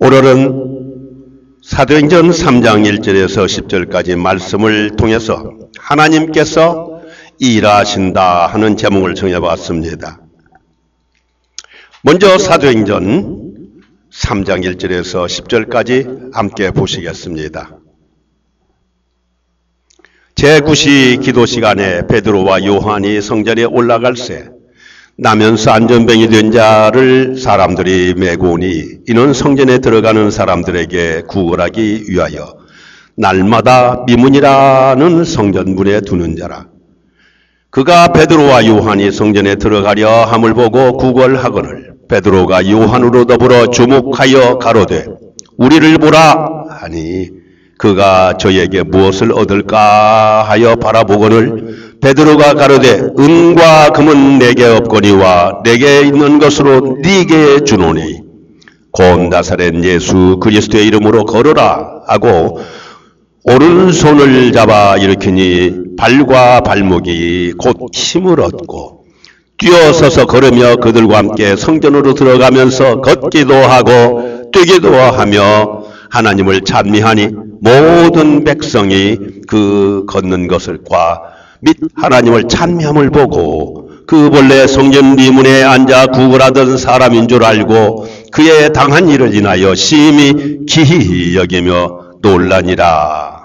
오늘은 사도행전 3장 1절에서 10절까지 말씀을 통해서 하나님께서 일하신다 하는 제목을 정해봤습니다. 먼저 사도행전 3장 1절에서 10절까지 함께 보시겠습니다. 제9시 기도 시간에 베드로와 요한이 성전에 올라갈새 나면서 안전병이 된 자를 사람들이 메고 오니 이는 성전에 들어가는 사람들에게 구걸하기 위하여 날마다 미문이라는 성전문에 두는 자라. 그가 베드로와 요한이 성전에 들어가려 함을 보고 구걸하거늘 베드로가 요한으로 더불어 주목하여 가로되 우리를 보라 하니 그가 저에게 무엇을 얻을까 하여 바라보거늘 베드로가 가로되 은과 금은 내게 없거니와 내게 있는 것으로 네게 주노니 곧 나사렛 예수 그리스도의 이름으로 걸어라 하고 오른손을 잡아 일으키니 발과 발목이 곧 힘을 얻고 뛰어서서 걸으며 그들과 함께 성전으로 들어가면서 걷기도 하고 뛰기도 하며 하나님을 찬미하니 모든 백성이 그 걷는 것을과 및 하나님을 찬미함을 보고 그 본래 성전 리문에 앉아 구걸하던 사람인 줄 알고 그의 당한 일을 인하여 심히 기히 여기며 놀라니라.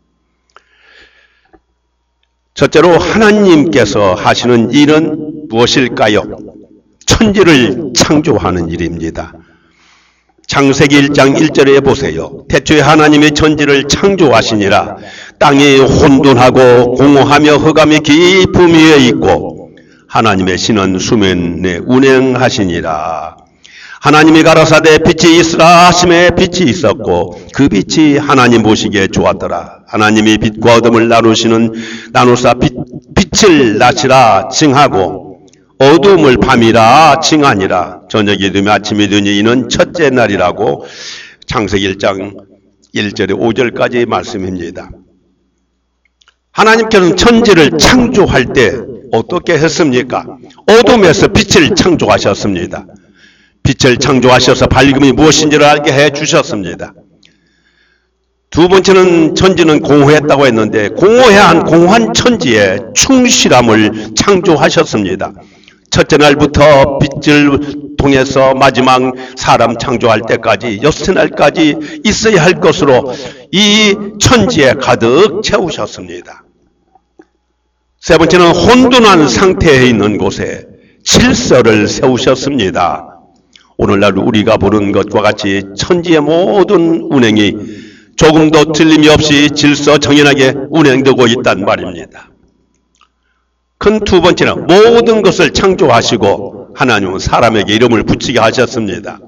첫째로 하나님께서 하시는 일은 무엇일까요? 천지를 창조하는 일입니다. 창세기 1장 1절에 보세요. 태초에 하나님의 천지를 창조하시니라. 땅이 혼돈하고 공허하며 흑암이 깊음 위에 있고 하나님의 신은 수면에 운행하시니라. 하나님이 가라사대 빛이 있으라 하심에 빛이 있었고 그 빛이 하나님 보시기에 좋았더라. 하나님이 빛과 어둠을 나누사 빛을 낮이라 칭하고 어두움을 밤이라 칭하니라. 저녁이 되며 아침이 되니 이는 첫째 날이라고 창세기 1장 1절에 5절까지 말씀입니다. 하나님께서는 천지를 창조할 때 어떻게 했습니까? 어둠에서 빛을 창조하셨습니다. 빛을 창조하셔서 밝음이 무엇인지를 알게 해주셨습니다. 두 번째는 천지는 공허했다고 했는데 공허한 천지에 충실함을 창조하셨습니다. 첫째 날부터 빛을 통해서 마지막 사람 창조할 때까지 여섯 날까지 있어야 할 것으로 이 천지에 가득 채우셨습니다. 세 번째는 혼돈한 상태에 있는 곳에 질서를 세우셨습니다. 오늘날 우리가 보는 것과 같이 천지의 모든 운행이 조금도 틀림이 없이 질서 정연하게 운행되고 있단 말입니다. 큰 두 번째는 모든 것을 창조하시고 하나님은 사람에게 이름을 붙이게 하셨습니다.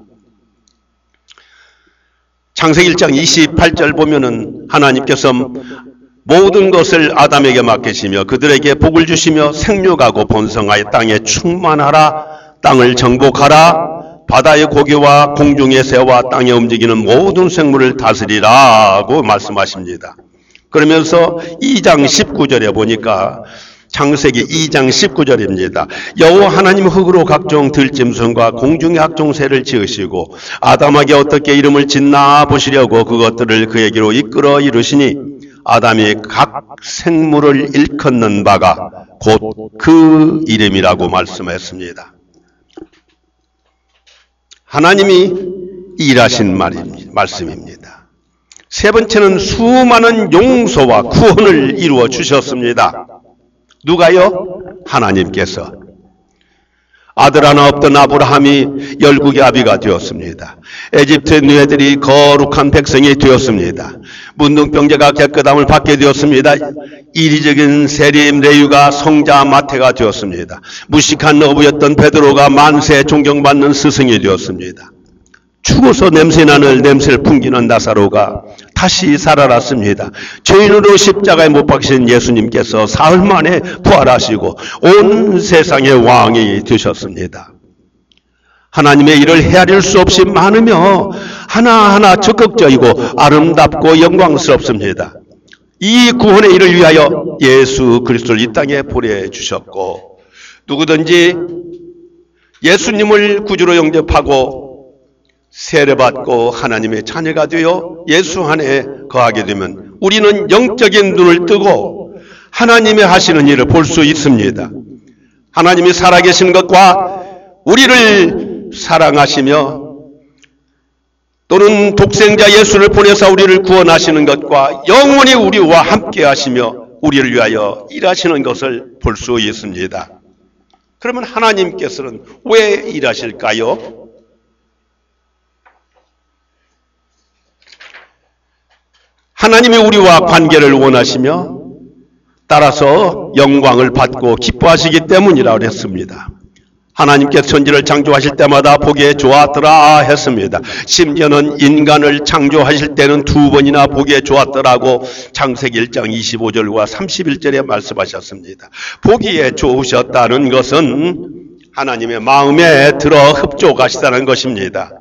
창세기 1장 28절 보면은 하나님께서 모든 것을 아담에게 맡기시며 그들에게 복을 주시며 생육하고 번성하여 땅에 충만하라 땅을 정복하라 바다의 고기와 공중의 새와 땅에 움직이는 모든 생물을 다스리라고 말씀하십니다. 그러면서 2장 19절에 보니까 창세기 2장 19절입니다. 여호와 하나님 흙으로 각종 들짐승과 공중의 각종 새를 지으시고 아담에게 어떻게 이름을 짓나 보시려고 그것들을 그에게로 이끌어 이르시니 아담이 각 생물을 일컫는 바가 곧 그 이름이라고 말씀했습니다. 하나님이 일하신 말씀입니다. 세 번째는 수많은 용서와 구원을 이루어 주셨습니다. 누가요? 하나님께서. 아들 하나 없던 아브라함이 열국의 아비가 되었습니다. 에집트의 누이들이 거룩한 백성이 되었습니다. 문둥병자가 깨끗함을 받게 되었습니다. 이리적인 세림 레위가 성자 마태가 되었습니다. 무식한 어부였던 베드로가 만세 존경받는 스승이 되었습니다. 죽어서 냄새나는 냄새를 풍기는 나사로가 다시 살아났습니다. 죄인으로 십자가에 못 박히신 예수님께서 사흘 만에 부활하시고 온 세상의 왕이 되셨습니다. 하나님의 일을 헤아릴 수 없이 많으며 하나하나 적극적이고 아름답고 영광스럽습니다. 이 구원의 일을 위하여 예수 그리스도를 이 땅에 보내주셨고 누구든지 예수님을 구주로 영접하고 세례받고 하나님의 자녀가 되어 예수 안에 거하게 되면 우리는 영적인 눈을 뜨고 하나님의 하시는 일을 볼 수 있습니다. 하나님이 살아계신 것과 우리를 사랑하시며 또는 독생자 예수를 보내서 우리를 구원하시는 것과 영원히 우리와 함께 하시며 우리를 위하여 일하시는 것을 볼 수 있습니다. 그러면 하나님께서는 왜 일하실까요? 하나님이 우리와 관계를 원하시며 따라서 영광을 받고 기뻐하시기 때문이라고 했습니다. 하나님께서 천지를 창조하실 때마다 보기에 좋았더라 했습니다. 심지어는 인간을 창조하실 때는 2번이나 보기에 좋았더라고 창세기 1장 25절과 31절에 말씀하셨습니다. 보기에 좋으셨다는 것은 하나님의 마음에 들어 흡족하시다는 것입니다.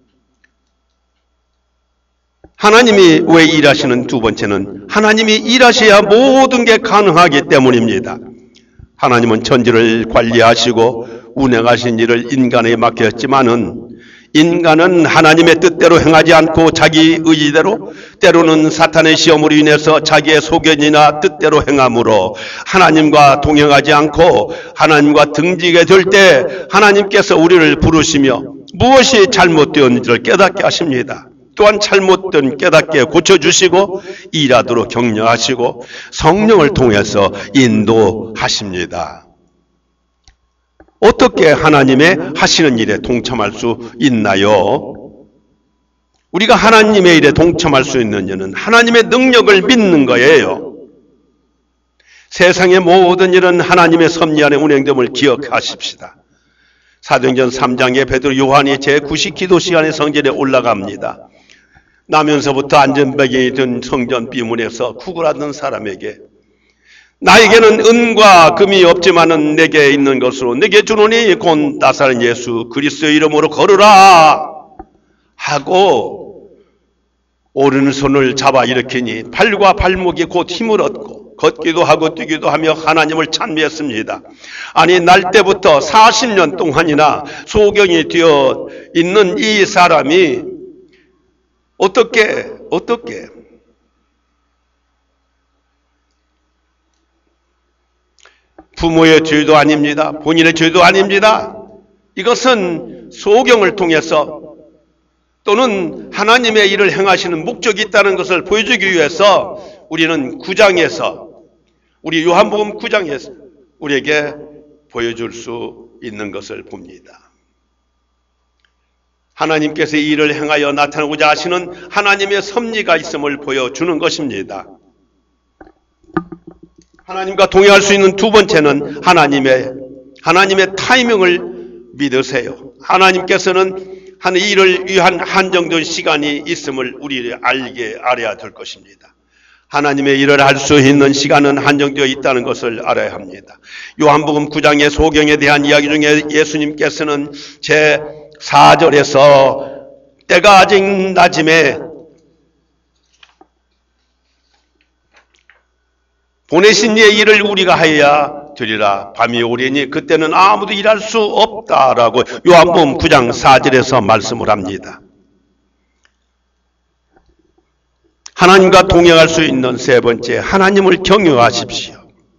하나님이 왜 일하시는 두 번째는 하나님이 일하셔야 모든 게 가능하기 때문입니다. 하나님은 천지를 관리하시고 운행하신 일을 인간에게 맡겼지만은 인간은 하나님의 뜻대로 행하지 않고 자기 의지대로 때로는 사탄의 시험으로 인해서 자기의 소견이나 뜻대로 행함으로 하나님과 동행하지 않고 하나님과 등지게 될 때 하나님께서 우리를 부르시며 무엇이 잘못되었는지를 깨닫게 하십니다. 또한 잘못된 깨닫게 고쳐주시고 일하도록 격려하시고 성령을 통해서 인도하십니다. 어떻게 하나님의 하시는 일에 동참할 수 있나요? 우리가 하나님의 일에 동참할 수 있는 이유는 하나님의 능력을 믿는 거예요. 세상의 모든 일은 하나님의 섭리 안에 운행됨을 기억하십시다. 사도행전 3장에 베드로 요한이 제9시 기도 시간에 성전에 올라갑니다. 나면서부터 안전벨이 든 성전 비문에서 구걸하던 사람에게 나에게는 은과 금이 없지만은 내게 있는 것으로 내게 주노니 곧 나사렛 예수 그리스도의 이름으로 걸으라 하고 오른손을 잡아 일으키니 팔과 발목이 곧 힘을 얻고 걷기도 하고 뛰기도 하며 하나님을 찬미했습니다. 아니 날 때부터 40년 동안이나 소경이 되어 있는 이 사람이 어떻게 부모의 죄도 아닙니다. 본인의 죄도 아닙니다. 이것은 소경을 통해서 또는 하나님의 일을 행하시는 목적이 있다는 것을 보여주기 위해서 우리는 9장에서 우리 요한복음 9장에서 우리에게 보여줄 수 있는 것을 봅니다. 하나님께서 이 일을 행하여 나타나고자 하시는 하나님의 섭리가 있음을 보여주는 것입니다. 하나님과 동행할 수 있는 두 번째는 하나님의 타이밍을 믿으세요. 하나님께서는 한 일을 위한 한정된 시간이 있음을 우리 알아야 될 것입니다. 하나님의 일을 할 수 있는 시간은 한정되어 있다는 것을 알아야 합니다. 요한복음 9장의 소경에 대한 이야기 중에 예수님께서는 제4절에서 때가 아직 낮음에 보내신 이의 일을 우리가 하여야 되리라. 밤이 오리니 그때는 아무도 일할 수 없다라고 요한복음 9장 4절에서 말씀을 합니다. 하나님과 동행할 수 있는 세 번째, 하나님을 경외하십시오.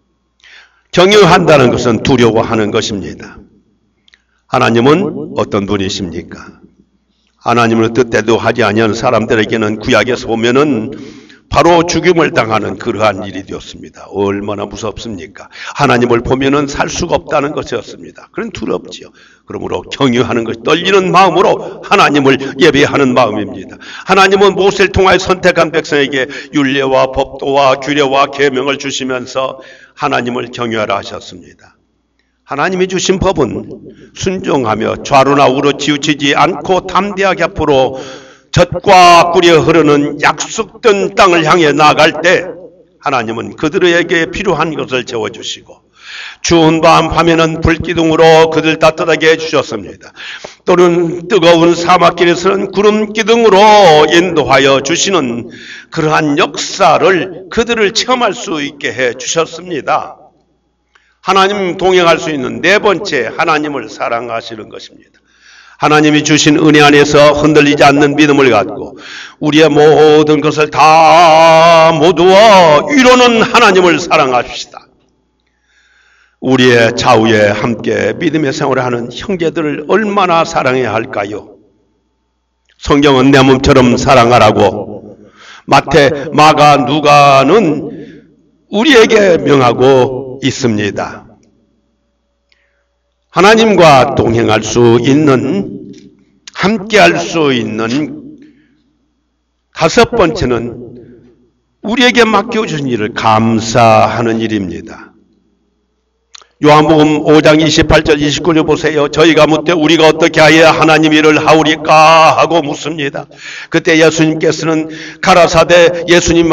경외한다는 것은 두려워하는 것입니다. 하나님은 어떤 분이십니까? 하나님의 뜻대로 하지 아니하는 사람들에게는 구약에서 보면은 바로 죽임을 당하는 그러한 일이 되었습니다. 얼마나 무섭습니까? 하나님을 보면은 살 수가 없다는 것이었습니다. 그런 두렵지요. 그러므로 경외하는 것, 떨리는 마음으로 하나님을 예배하는 마음입니다. 하나님은 모세를 통하여 선택한 백성에게 율례와 법도와 규례와 계명을 주시면서 하나님을 경외하라 하셨습니다. 하나님이 주신 법은 순종하며 좌로나 우로 치우치지 않고 담대하게 앞으로 젖과 꿀이 흐르는 약속된 땅을 향해 나아갈 때 하나님은 그들에게 필요한 것을 채워주시고 추운 밤에는 불기둥으로 그들 따뜻하게 해주셨습니다. 또는 뜨거운 사막길에서는 구름기둥으로 인도하여 주시는 그러한 역사를 그들을 체험할 수 있게 해주셨습니다. 하나님 동행할 수 있는 네 번째, 하나님을 사랑하시는 것입니다. 하나님이 주신 은혜 안에서 흔들리지 않는 믿음을 갖고 우리의 모든 것을 다 모두와 이루는 하나님을 사랑합시다. 우리의 좌우에 함께 믿음의 생활을 하는 형제들을 얼마나 사랑해야 할까요? 성경은 내 몸처럼 사랑하라고 마태, 마가, 누가는 우리에게 명하고 있습니다. 하나님과 동행할 수 있는, 함께 할 수 있는 다섯 번째는 우리에게 맡겨주신 일을 감사하는 일입니다. 요한복음 5장 28절 29절 보세요. 저희가 묻되 우리가 어떻게 하여야 하나님 일을 하오리까 하고 묻습니다. 그때 예수님께서는 가라사대 예수님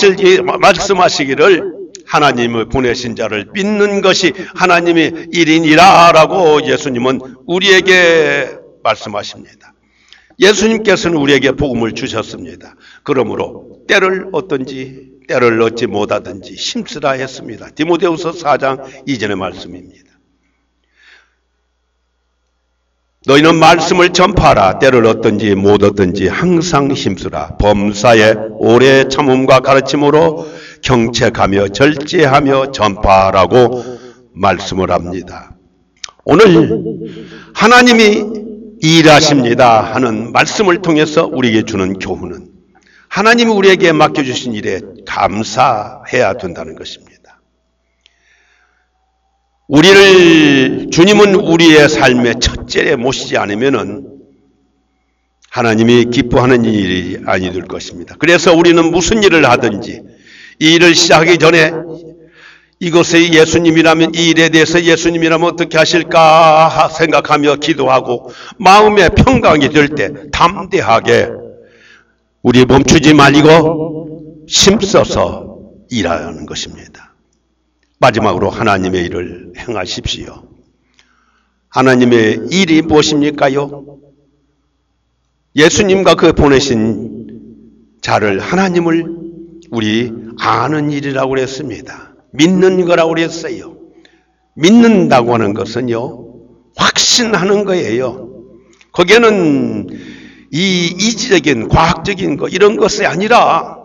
말씀하시기를 하나님을 보내신 자를 믿는 것이 하나님의 일이니라 라고 예수님은 우리에게 말씀하십니다. 예수님께서는 우리에게 복음을 주셨습니다. 그러므로 때를 얻든지 때를 얻지 못하든지 힘쓰라 했습니다. 디모데후서 4장 2절의 말씀입니다. 너희는 말씀을 전파하라. 때를 얻든지 못 얻든지 항상 힘쓰라. 범사에 오래 참음과 가르침으로 경책하며 절제하며 전파하라고 말씀을 합니다. 오늘 하나님이 일하십니다 하는 말씀을 통해서 우리에게 주는 교훈은 하나님이 우리에게 맡겨주신 일에 감사해야 된다는 것입니다. 주님은 우리의 삶의 첫째에 모시지 않으면은 하나님이 기뻐하는 일이 아니 될 것입니다. 그래서 우리는 무슨 일을 하든지 이 일을 시작하기 전에 이것이 예수님이라면, 이 일에 대해서 예수님이라면 어떻게 하실까 생각하며 기도하고 마음의 평강이 될 때 담대하게 우리 멈추지 말고 힘써서 일하는 것입니다. 마지막으로 하나님의 일을 행하십시오. 하나님의 일이 무엇입니까요? 예수님과 그 보내신 자를, 하나님을 우리 아는 일이라고 그랬습니다. 믿는 거라고 그랬어요. 믿는다고 하는 것은요, 확신하는 거예요. 거기에는 이 이지적인 과학적인 거 이런 것이 아니라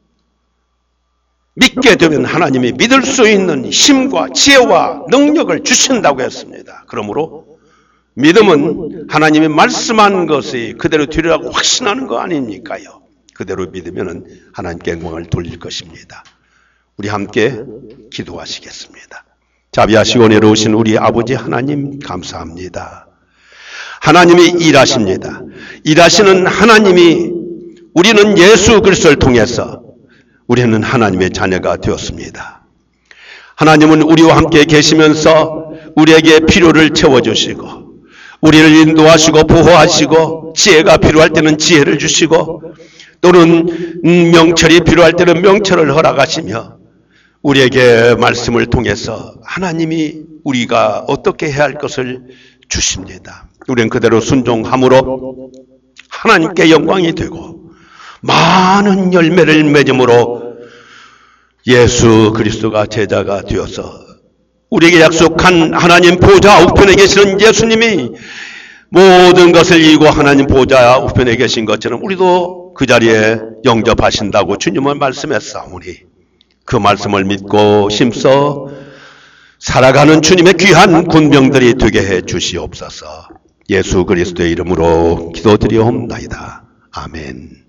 믿게 되면 하나님이 믿을 수 있는 힘과 지혜와 능력을 주신다고 했습니다. 그러므로 믿음은 하나님이 말씀한 것이 그대로 되리라고 확신하는 거 아닙니까요? 그대로 믿으면 하나님께 영광을 돌릴 것입니다. 우리 함께 기도하시겠습니다. 자비하시고 내려오신 우리 아버지 하나님 감사합니다. 하나님이 일하십니다. 일하시는 하나님이, 우리는 예수 그리스도를 통해서 우리는 하나님의 자녀가 되었습니다. 하나님은 우리와 함께 계시면서 우리에게 필요를 채워주시고 우리를 인도하시고 보호하시고 지혜가 필요할 때는 지혜를 주시고 또는 명철이 필요할 때는 명철을 허락하시며 우리에게 말씀을 통해서 하나님이 우리가 어떻게 해야 할 것을 주십니다. 우리는 그대로 순종함으로 하나님께 영광이 되고 많은 열매를 맺음으로 예수 그리스도가 제자가 되어서 우리에게 약속한 하나님 보좌 우편에 계시는 예수님이 모든 것을 이기고 하나님 보좌 우편에 계신 것처럼 우리도 그 자리에 영접하신다고 주님은 말씀했사오니 그 말씀을 믿고 힘써 살아가는 주님의 귀한 군병들이 되게 해 주시옵소서. 예수 그리스도의 이름으로 기도드리옵나이다. 아멘.